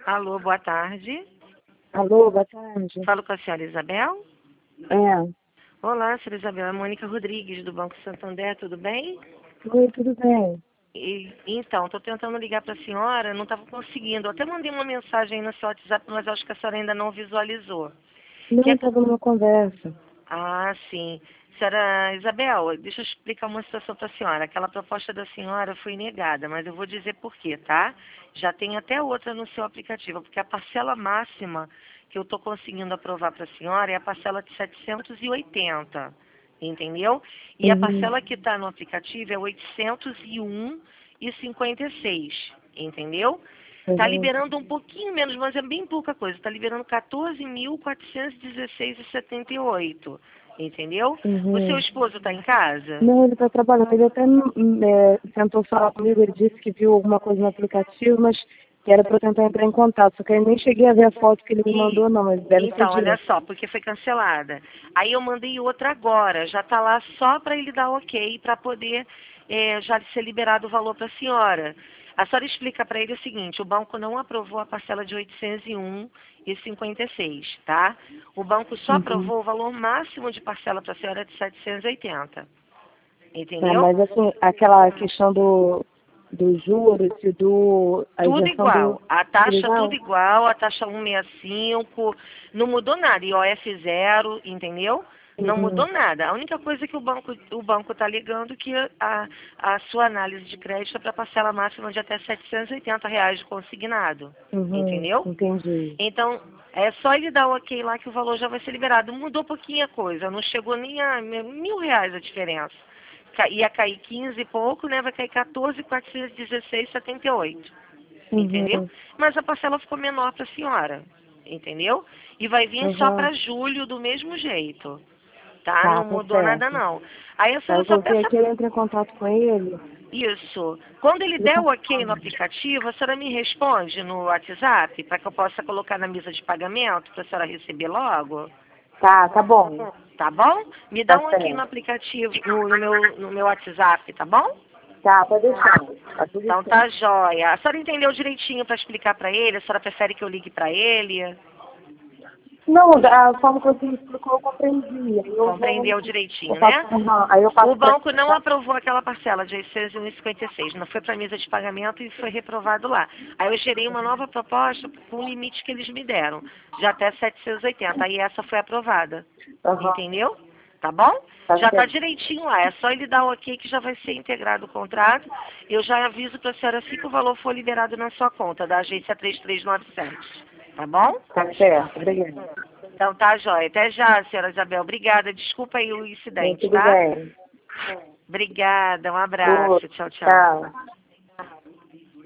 Alô, boa tarde. Alô, boa tarde. Falo com a senhora Isabel? É. Olá, senhora Isabel. É a Mônica Rodrigues, do Banco Santander, tudo bem? Oi, tudo bem? Então, estou tentando ligar para a senhora, não estava conseguindo. Eu até mandei uma mensagem aí no seu WhatsApp, mas acho que a senhora ainda não visualizou. Não, Que é... estava numa conversa. Ah, sim. Senhora Isabel, deixa eu explicar uma situação para a senhora. Aquela proposta da senhora foi negada, mas eu vou dizer por quê, tá? Já tem até outra no seu aplicativo, porque a parcela máxima que eu estou conseguindo aprovar para a senhora é a parcela de 780, entendeu? E a Uhum. parcela que está no aplicativo é 801,56, entendeu? Está Uhum. liberando um pouquinho menos, mas é bem pouca coisa. Está liberando 14.416,78. Entendeu? O seu Uhum. esposo está em casa? Não, ele está trabalhando. Ele até tentou falar comigo, ele disse que viu alguma coisa no aplicativo, mas que era para eu tentar entrar em contato. Só que eu nem cheguei a ver a foto que ele me E, mandou, não, mas deve ser então, olha direto. só, porque foi cancelada. Aí eu mandei outra agora. Já está lá só para ele dar ok, para poder já ser liberado o valor para a senhora. A senhora explica para ele o seguinte, o banco não aprovou a parcela de 801,56, tá? O banco só Uhum. aprovou o valor máximo de parcela para a senhora de 780. Tá, Entendeu? mas assim, aquela questão do juros e a Tudo isenção igual. A tudo taxa tudo igual? igual, a taxa 165, não mudou nada. IOF zero, entendeu? Não mudou Uhum. nada. A única coisa que o banco está ligando que a sua análise de crédito é para parcela máxima de até R$ 780 de consignado. Uhum. Entendeu? Entendi. Então, é só ele dar o ok lá que o valor já vai ser liberado. Mudou pouquinha coisa, não chegou nem a R$ 1.000 a diferença. Ia cair 15 e pouco, né? Vai cair 14.416,78. Entendeu? Uhum. Mas a parcela ficou menor para a senhora. Entendeu? E vai vir só Uhum. para julho do mesmo jeito. Tá? Tá, Não tá mudou nada certo. não. Aí a Tá, senhora eu só vou ver peça aqui, eu entro em contato com ele. isso. Quando ele Ele der tá o ok no falando. aplicativo, a senhora me responde no WhatsApp para que eu possa colocar na mesa de pagamento para a senhora receber logo. Tá, tá bom. Tá bom? Me dá Tá um ok no certo. aplicativo, no meu WhatsApp, tá bom? Tá, pode deixar. Tá tudo Então tá certo. jóia. A senhora entendeu direitinho para explicar para ele? A senhora prefere que eu ligue para ele? Não, a forma que você me explicou, eu compreendi. Compreendeu Eu direitinho, passo, né? aí eu O passo pra banco não aprovou aquela parcela de 856, não foi para a mesa de pagamento e foi reprovado lá. Aí eu gerei uma nova proposta com o limite que eles me deram, de até 780. Aí essa foi aprovada. Aham, Entendeu? Tá bom? tá Já está certo. direitinho lá. É só ele dar o ok que já vai ser integrado o contrato. Eu já aviso para a senhora assim que o valor for liberado na sua conta, da agência 3397. Tá bom? Tá certo, obrigada. Então tá, jóia. Até já, senhora Isabel. Obrigada. Desculpa aí o incidente, Tudo tá? bem. Obrigada. Um Boa, abraço. Tchau, tchau. tchau.